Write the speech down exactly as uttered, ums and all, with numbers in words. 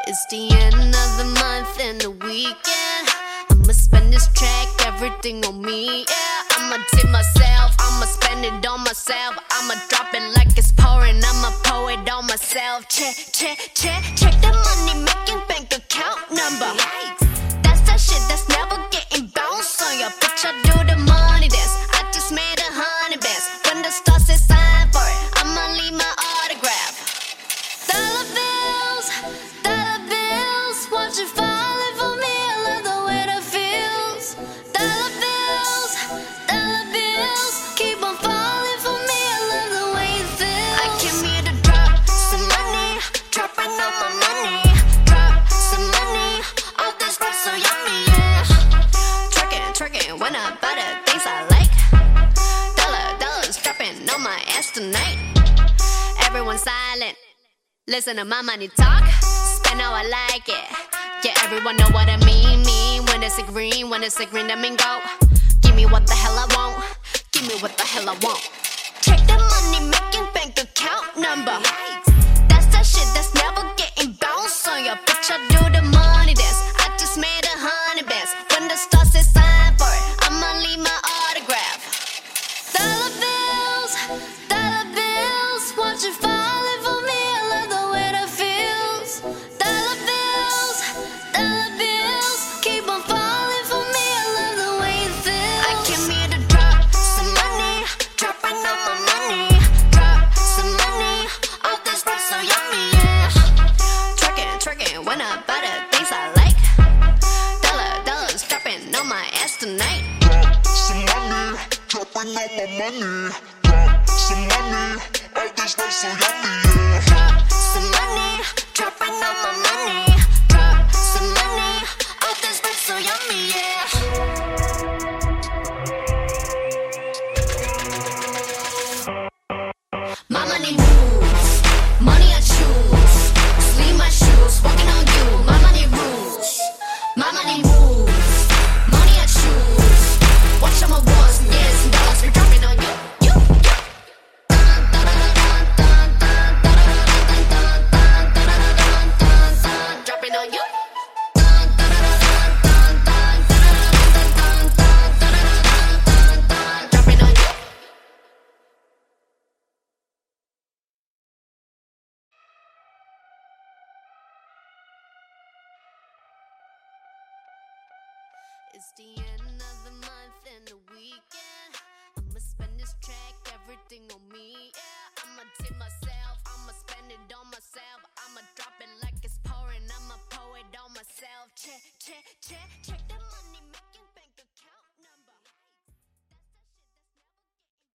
It's the end of the month and the weekend. I'ma spend this track, everything on me, yeah. I'ma tip myself, I'ma spend it on myself. I'ma drop it like it's pouring, I'ma pour it on myself. Check, check, check, check the money making bank account number. That's that shit that's never getting bounced on ya. Bitch, I do the money dance, I just made a hundred bands. When the stars say sign for it, I'ma leave my autograph. Dollar bills, dollar bills, watch it falling for me. I love the way that feels. Dollar bills, dollar bills, keep on falling for me. I love the way it feels. I came here to drop some money, dropping all my money. Drop some money, all this stuff so yummy, yeah. Twerking, twerking, when I buy the things I like. Dollar, dollars dropping on my ass tonight. Everyone silent. Listen to my money talk, spend how I like it. Yeah, everyone know what I mean, mean. When it's a green, when it's a green, I mean go. Give me what the hell I want, give me what the hell I want. Check the money making bank account number. That's that shit that's never getting bounced on ya. Bitch, I do the money dance, I just made a hundred bands. When the stars say sign for it, I'ma leave my autograph. Dollar bills, dollar bills, watch it falling for me. I love the way that feels. Dollar bills, dollar bills, keep on falling for me. I love the way it feels. I came here to drop some money, dropping all my money. Drop some money, all this stuff so yummy, yeah. Twerking, twerking, when I buy the things I like. Dollar, dollars dropping on my ass tonight. Drop some money, dropping all my money. Drop some money, all this stuff so yummy, yeah. Drop some money, dropping all my money. Drop some money, all this stuff so yummy, yeah. My money moves, money I choose. Sleeve my shoes, walking on you. My money rules, my money moves, money I choose. Watch all my wars, yes, dollars be dropping on you. You, you. Dropping on you. Dropping on you. It's the end of the month and the weekend. I'ma spend this track, everything on me, yeah. I'ma tip my